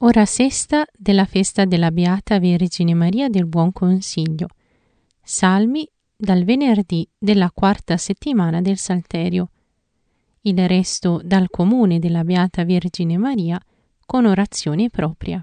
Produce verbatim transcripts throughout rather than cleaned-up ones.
Ora sesta della festa della Beata Vergine Maria del Buon Consiglio. Salmi dal venerdì della quarta settimana del Salterio. Il resto dal comune della Beata Vergine Maria con orazione propria.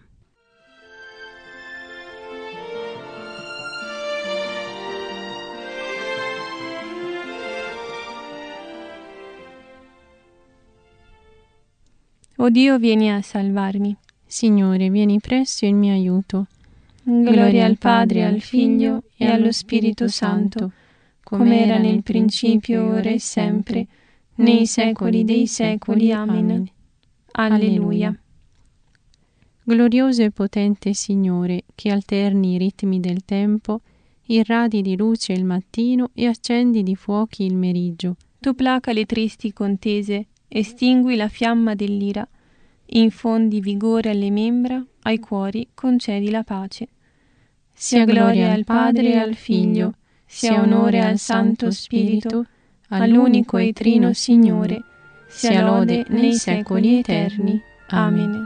O Dio, vieni a salvarmi. Signore, vieni presto in mio aiuto. Gloria al Padre, al Figlio e allo Spirito Santo, come era nel principio, ora e sempre, nei secoli dei secoli. Amen. Alleluia. Glorioso e potente Signore, che alterni i ritmi del tempo, irradi di luce il mattino e accendi di fuochi il meriggio. Tu placa le tristi contese, estingui la fiamma dell'ira, infondi vigore alle membra, ai cuori concedi la pace. Sia gloria al Padre e al Figlio, sia onore al Santo Spirito, all'unico e trino Signore, sia lode nei secoli eterni. Amen.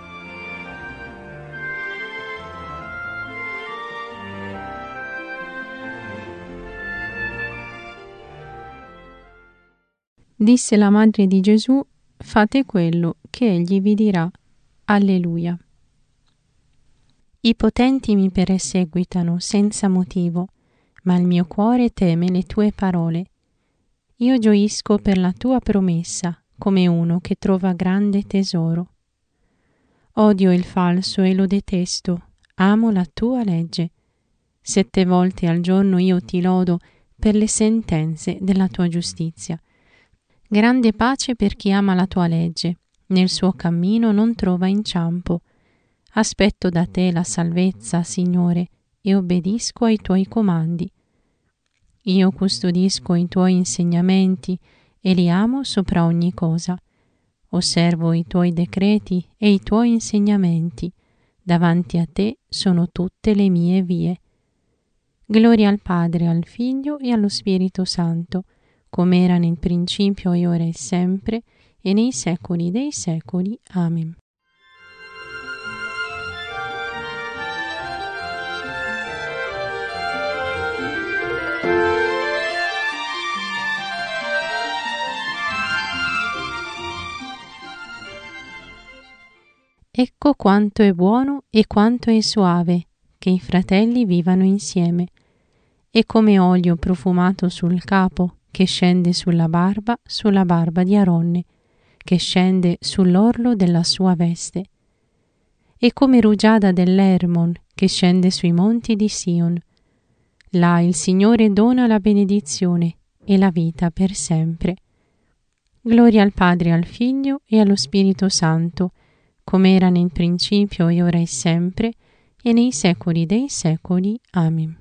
Disse la madre di Gesù: fate quello che egli vi dirà. Alleluia. I potenti mi perseguitano senza motivo, ma il mio cuore teme le tue parole. Io gioisco per la tua promessa, come uno che trova grande tesoro. Odio il falso e lo detesto, amo la tua legge. Sette volte al giorno io ti lodo per le sentenze della tua giustizia. Grande pace per chi ama la tua legge, nel suo cammino non trova inciampo. Aspetto da te la salvezza, Signore, e obbedisco ai tuoi comandi. Io custodisco i tuoi insegnamenti e li amo sopra ogni cosa. Osservo i tuoi decreti e i tuoi insegnamenti. Davanti a te sono tutte le mie vie. Gloria al Padre, al Figlio e allo Spirito Santo, come era nel principio e ora e sempre, e nei secoli dei secoli. Amen. Ecco quanto è buono e quanto è suave che i fratelli vivano insieme. È come olio profumato sul capo, che scende sulla barba, sulla barba di Aronne, che scende sull'orlo della sua veste. È come rugiada dell'Hermon, che scende sui monti di Sion. Là il Signore dona la benedizione e la vita per sempre. Gloria al Padre, al Figlio e allo Spirito Santo, come era nel principio e ora e sempre, e nei secoli dei secoli. Amen.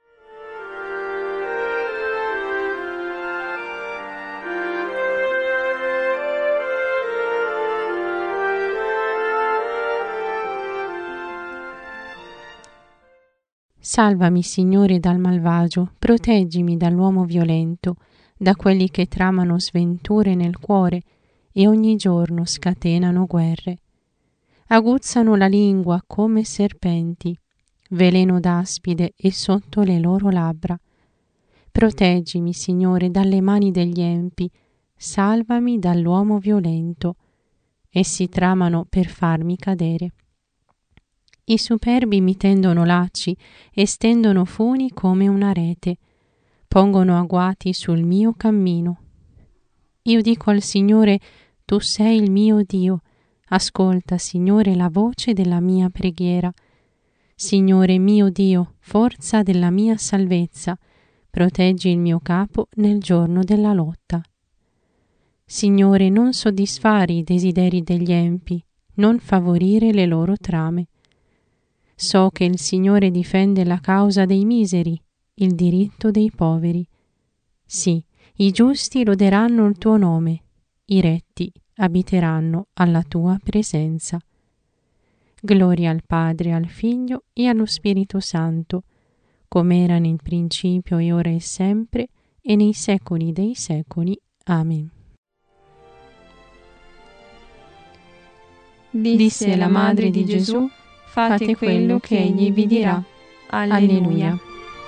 Salvami, Signore, dal malvagio, proteggimi dall'uomo violento, da quelli che tramano sventure nel cuore e ogni giorno scatenano guerre. Aguzzano la lingua come serpenti, veleno d'aspide è sotto le loro labbra. Proteggimi, Signore, dalle mani degli empi, salvami dall'uomo violento. Essi tramano per farmi cadere. I superbi mi tendono lacci e stendono funi come una rete, pongono agguati sul mio cammino. Io dico al Signore: tu sei il mio Dio. Ascolta, Signore, la voce della mia preghiera. Signore mio Dio, forza della mia salvezza, proteggi il mio capo nel giorno della lotta. Signore, non soddisfare i desideri degli empi, non favorire le loro trame. So che il Signore difende la causa dei miseri, il diritto dei poveri. Sì, i giusti loderanno il tuo nome, i retti abiteranno alla tua presenza. Gloria al Padre, al Figlio e allo Spirito Santo, come era nel principio e ora e sempre, e nei secoli dei secoli. Amen. disse la madre di Gesù, fate quello che egli vi dirà. Alleluia.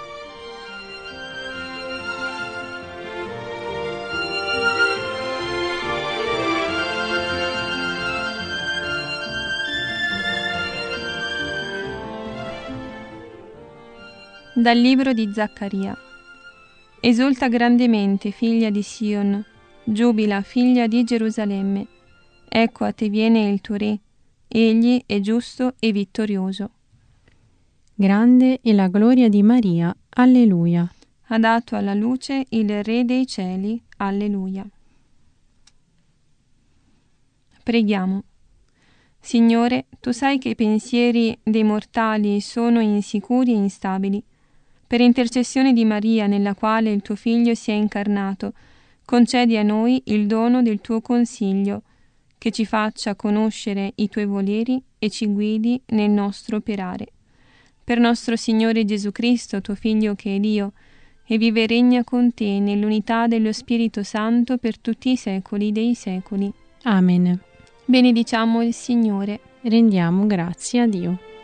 Dal libro di Zaccaria. Esulta grandemente, figlia di Sion, giubila, figlia di Gerusalemme. Ecco a te viene il tuo re, egli è giusto e vittorioso. Grande è la gloria di Maria. Alleluia. Ha dato alla luce il Re dei cieli. Alleluia. Preghiamo. Signore, tu sai che i pensieri dei mortali sono insicuri e instabili. Per intercessione di Maria, nella quale il tuo Figlio si è incarnato, concedi a noi il dono del tuo consiglio, che ci faccia conoscere i tuoi voleri e ci guidi nel nostro operare. Per nostro Signore Gesù Cristo, tuo Figlio che è Dio, e vive e regna con te nell'unità dello Spirito Santo per tutti i secoli dei secoli. Amen. Benediciamo il Signore. Rendiamo grazie a Dio.